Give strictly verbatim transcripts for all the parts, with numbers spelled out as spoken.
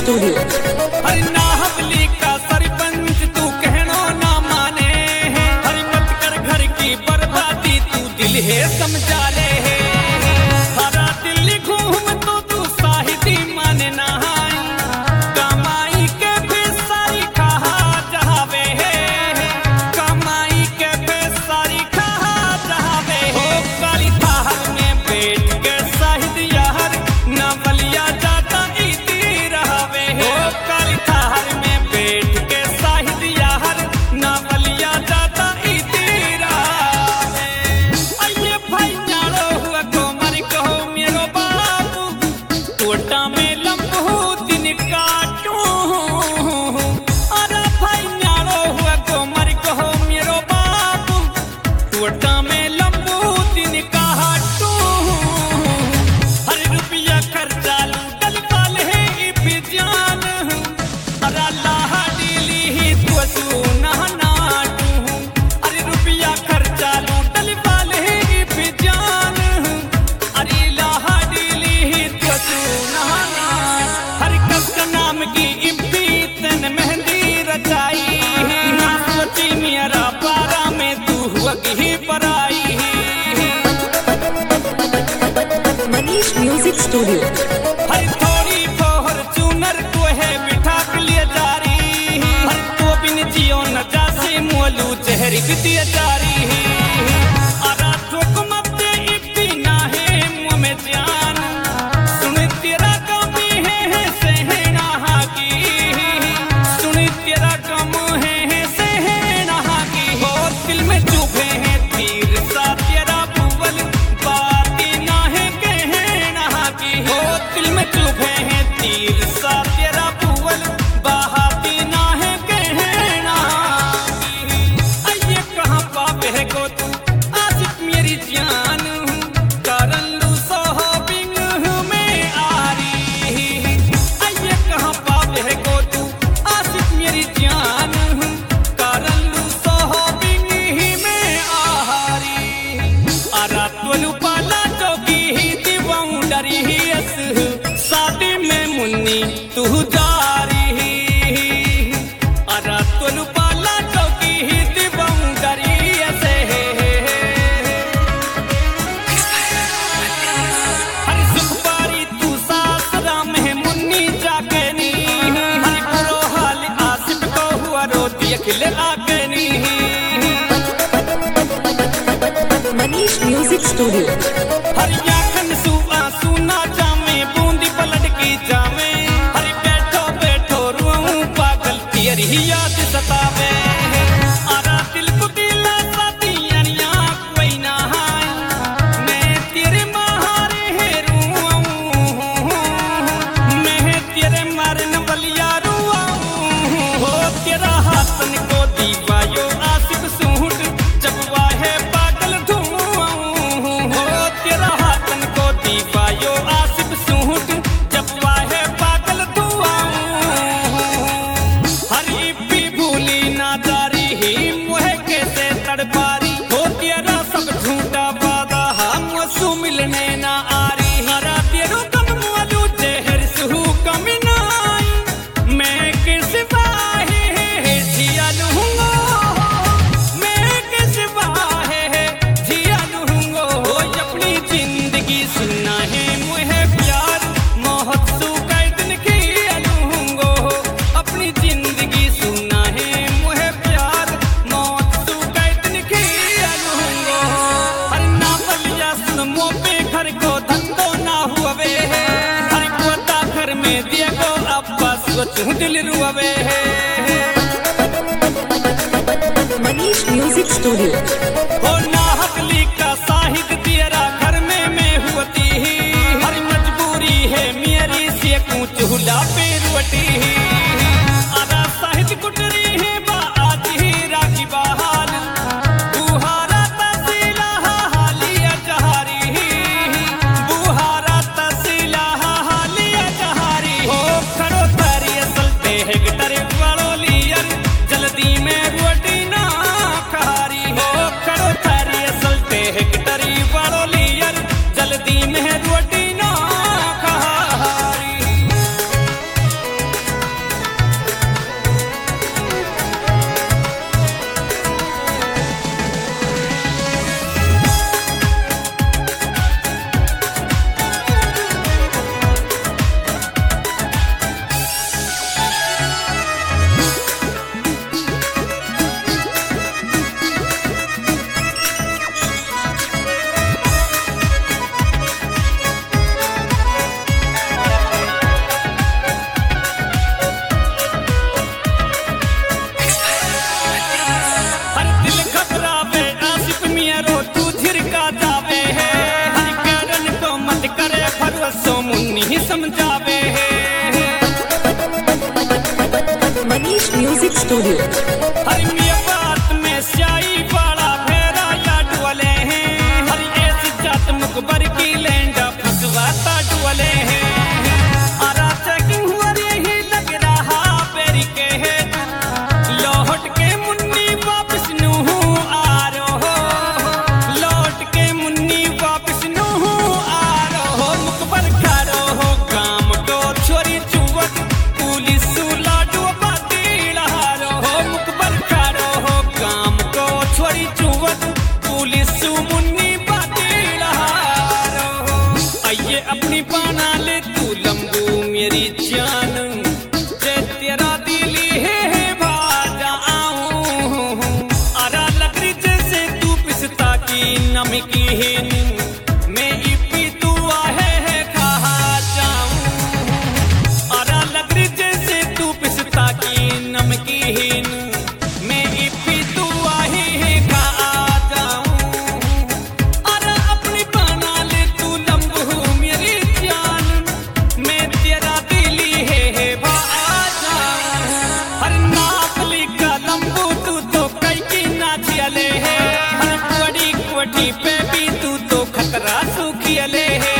Studio. हर नाहवली का सरपंच तू कहनो ना माने है, हर मत कर घर की बर्बादी तू दिल है समझा ले है। हरा दिल्ली घूम तो तू साहिदी माने ना है, कमाई के भी सारी खा जहावे है, कमाई के भी सारी खा जहावे हो। काली थाहर में बैठ के साहिद यार ना बलिया जाता इती रहावे हो। काली थाहर में बैठ के साहिद यार ना बलिया जाता इती रहावे। अये भाई न्यारो हुआ को मर कहो मेरो बाबू, टोटा में लंबू दिन काटू। अरे भाई न्यारो हुआ को मर कहो मेरो बाबू, टोटा में लंबू दिन काटू। हर रुपया खर्चा लूटल वाले है इपी जान, अरे लाहा डीली ही तो सुना नाटू। अरे रुपया खर्चा लूटल वाले है इपी जान, अरे लाहा डीली ही तो सुना नाटू। हर कस का नाम की इपी तन मेहंदी रचाई, ना सोची मेरा पारा में तू हुआ ही पराई। Manish music studio. हर थोड़ी फोहर चूनर को है बिठा के लिए जारी, हर तो बिन जियो न जासे मोलू चेहरी बितिया जारी। अरा चोक मते इपी ना है मुँह में जान, सुन तेरा कमी है है सहना की, सुन तेरा कम है है सहना की। हो दिल में चुभे हैं तीर सा तेरा बुवल, बाती ना है कहना की। हो दिल में चुभे हैं तीर सा तेरा बुवल, बहाती ना है कहना की। अये कहाँ पावे है को तू आशिक मेरी जान, करन लू सोहबिंग में आरी। अये कहाँ पावे है को तू आशिक मेरी जान, करन लू सोहबिंग में आरी। अरा तोलू पाला चौकी ही दीवाऊं डरी ही अस, शादी में मुन्नी तू जारी। अरा तोलू पाला चौकी ही दीवाऊं डरी असे। हर सुख पारी तू सासरा में मुन्नी जाके नी, हर बुरो हाल आसिफ को हुआ रोती अखिल आके नी। Manish music studio. हर याखन सुआ सुना जामे बूंदी पलट की जामे, हर बैठो बैठो रुआऊं पागल तेरी ही याद सतावे। आरा दिल को दिल साथी यानिया कोई ना है, मैं तेरे मारे है रुआऊं, मैं तेरे मारन बलिया रुआऊं। हो तेरा हाथन को दीवायो आसिफ सूट, जब वाहे पागल धुआऊं। हो तेरा हाथन को दीवायो आसिफ सूट, जब वाहे पागल धुआऊं। हर इपी भूली ना जारी ही मुहे कैसे तड़पारी, हो तेरा सब झूठा वादा हम सु मिलने ना आरी। हरा तेरो कम वालू जहर सुहू कमी नाई, मैं किस वाहे जिया लूंगा, मैं किस वाहे जिया लूंगा। हो अपनी जिंदगी सुना है मुहे प्यार मोहत सु कई दिन किया लूंगा, अपनी जिंदगी सुना है मुहे प्यार मौत सु कई दिन किया लूंगा। हर ना बलिया सुन मुँह पे घर को धंधो ना हुए है, हर कोता घर में दिया को अब्बा सोचूं दिल रुआवे है। Manish music studio. हो नाहकली का साहिद तेरा घर में मैं हुती ही, हर मजबूरी है मेरी से कूच हुला पे रोटी ही। आधा साहिद कुटरी है बा आज ही राखी बहाल, बुहारा तसीला हालिया जहारी, बुहारा तसीला हालिया जहारी। हो खड़ो तारी असल पे हेक्टर वालो लियर, जल्दी में रोटी ना खारी। हो समझावे मनीष म्यूजिक स्टूडियो। हरी मिया बात में स्याही वाला फेरा या डुअले हैं, हरी ऐसी जात मुकबर की लेंडा फसवाता डुअले हैं। आरा चेकिंग हुआ ही लग रहा पेरी के है, लौट के मुन्नी वापस नू आ रहो, लौट के मुन्नी वापस नू आ रहो। मुकबर खा रहो काम को छोरी चुवक पुलिस लाडू बाती लहा रहो। मुकबर खा रहो काम को छोरी चुवक पुलिस मुन्नी बाती लहा रहो। आइए अपनी पाना ले तू लंबू मेरी जान, जे तेरा दिली है भाजा आऊं। आरा लकड़ी जैसे तू पिसता की नमकीन, मैं इपी तू आहे है खा जाऊं। आरा लकड़ी जैसे तू पिसता की नमकीन, मैं इपी तू आहे है खा जाऊं। आरा अपनी बना ले तू लंबू मेरी जान, मैं तेरा दिली है भाजा। हर नापली का लंबू तू तो कई की नाचियले है, हर बड़ी कोठी पे भी तू तो खतरा सूखियले है।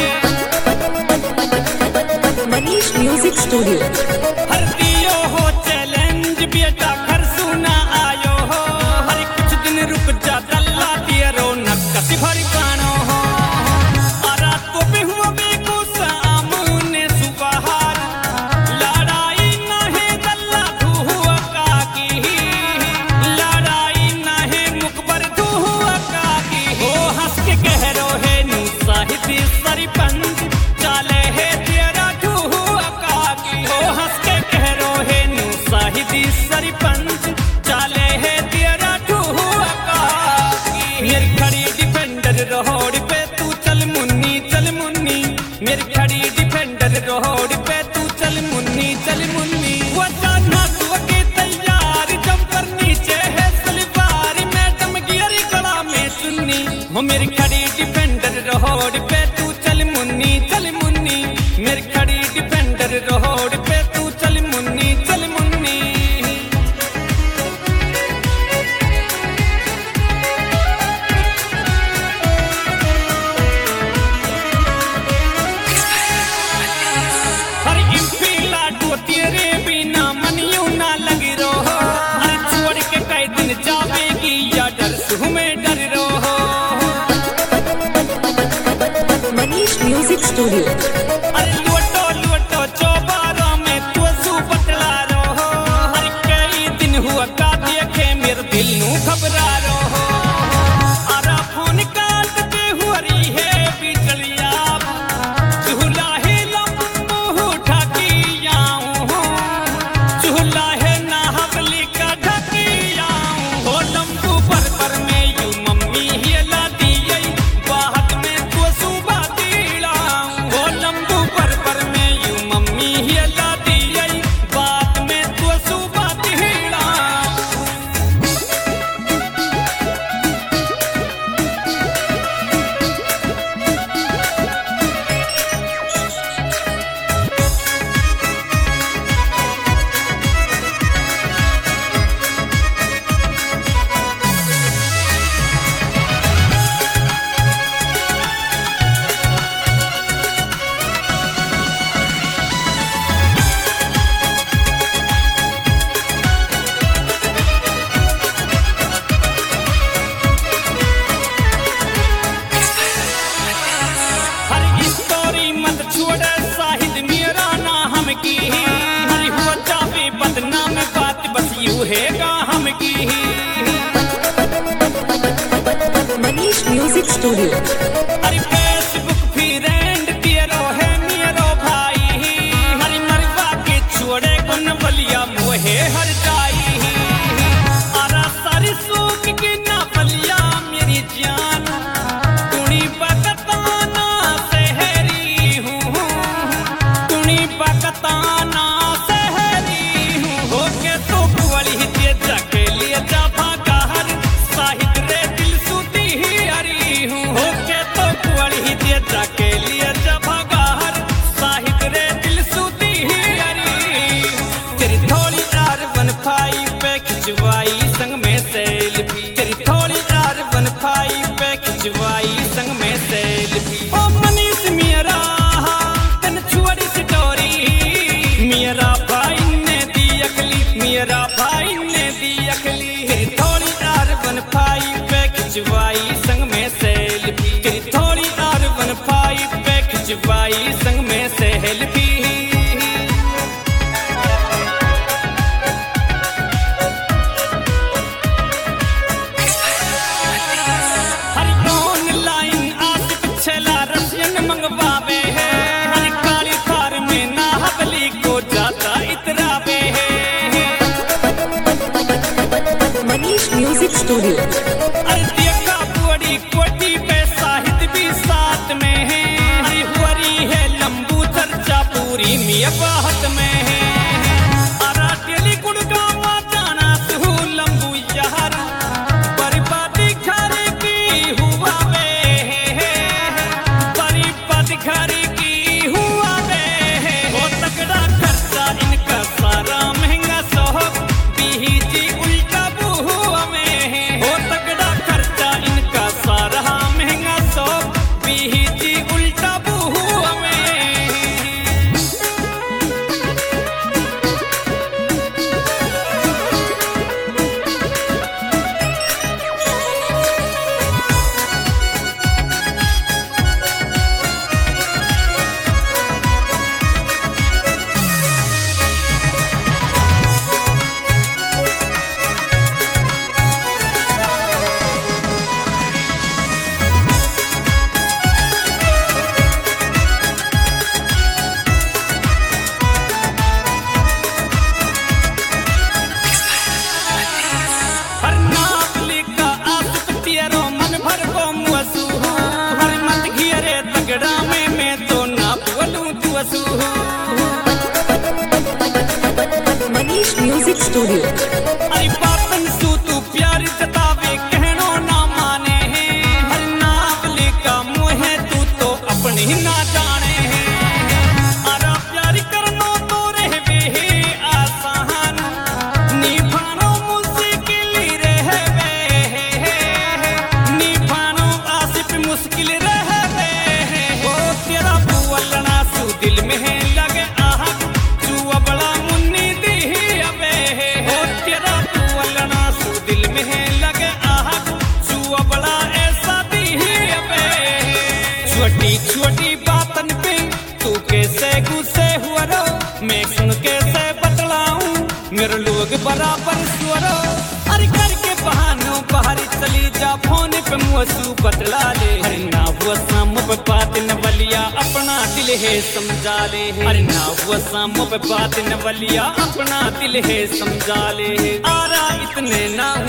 Manish music studio. हर दियो हो चैलेंज बेटा घर सुना आयो हो, हर कुछ दिन रुक जा दल्ला तेरो नक्कसी भरी पानो हो। आरा तो भी हुआ बेको सामने सुबहार, लड़ाई ना है दल्ला धुआ काकी, लड़ाई ना है मुकबर धुआ काकी। हो हंस के कह रो है नी साहिदी सरपंच, चाले है तेरा धुआ काकी। हो हंस के कह रो है नी साहिदी सरपंच, चाले है तेरा धुआ काकी। मेरी खड़ी डिफेंडर रोड पे तू चल मुन्नी चल मुन्नी, मेरी खड़ी डिफेंडर रोड पे तू चल मुन्नी चल मुन्नी। वो जाना तू के तैयार जंपर नीचे है सलवार, मैडम गियर गला में चुन्नी। हो मेरी खड़ी डिफेंडर रोड पे तू चल मुन्नी चल मुन्नी, मेरी खड़ी डिफेंडर रोड पे तू चल मुन्नी चल मुन्नी। हर इम्पी लाडू तेरे बिना मनियो ना लगी रहो, हर छोड़ के कई दिन जावेगी या डर सुह में डर रहो। Manish music studio. अरे लुटो लुटो चौबारों में तू सू बटला रहो, हर कई दिन हुआ का देखे मेरे दिल नू घबरा रहो। आरा फोन काटते हुआ रही है बिचलिया, चूल्हा है लंबू ढकी आऊं, चूल्हा है ना हवली का ढकी आऊं। हो लंबू पर पर में यू मम्मी हिला दिए, बाहत में तो सुबह दिलाऊं। हो लंबू पर पर में यू मम्मी हिला दिए, बात में तो सुबह दिलाऊं। हर स्टोरी मत छोड़ साहिद मेरा ना हम की, हरी हो जावे बदनाम बात बस यू है गा हम की। Manish music studio. हरी फेसबुक फ्रेंड तेरो है मेरो भाई, हरी मरवा के छोड़े गुन बलिया मोहे हर जाई। आरा सारी सूख की ना बलिया मेरी जान, तुणी बकताना सहरी हूँ, तुणी बकताना सहरी हूँ। हो के तो बुआली ते जाके लिए जा भागा हर, साहिद रे दिल सुती ही हरी हूँ। हो के तो आई संग में सहेल भी। हर ऑनलाइन आशिक छेला रसियन मंगवावे है, हर काली थार में नाहबली को जाता इतरावे है। Manish music studio. अरे देखा बुआड़ी कोटी पे साहित्य भी साथ में है, हरी हुआरी है लंबू चर्चा पूरी मियां बाहत में है। अरा टेली गुड़गावा जाना तू लंबू यार, बर्बादी घर की हुआ वे, बर्बादी घर की हुआ वे। हो तगड़ा खर्चा इनका सारा महंगा सोहब बीजी उल्टा बुआ में। हो तगड़ा खर्चा इनका सारा महंगा सोहब बीजी उल्टा बुआ में। हर नावली का आशिक पियरो मन भर को मुअसू, हर मत घियरे तगड़ा में मैं तो ना बोलूं तू असू। Manish music studio. अरे बापन सू तू प्यार जतावे कहनो ना माने है, हर नावली का मुँह है तू तो अपनी ही ना जाने है। अरा प्यार करनो तो रहवे है आसान, निभानो मुश्किल रहवे, निभानो आसिफ मुश्किल रहवे। ओ तेरा बुअलना सू दिल में है लगे आह, जुआ बड़ा मुन्नी दी अबे। ओ तेरा बुअलना सू दिल में है लगे आह, जुआ बड़ा ऐसा दी अबे। छोटी छोटी बातन पे तू कैसे गुस्से हुआ रो, मैं सुन कैसे बतलाऊं मेरे लोग बराबर सुअरो। अरे करके बहानों बाहर चली जा फोन पे मुँहसू बतला ले। अरे ना हुआ शाम पे बात न बलिया अपना दिल है समझा ले। अरे ना हुआ शाम पे बात न बलिया अपना दिल है समझा ले। आरा इतने ना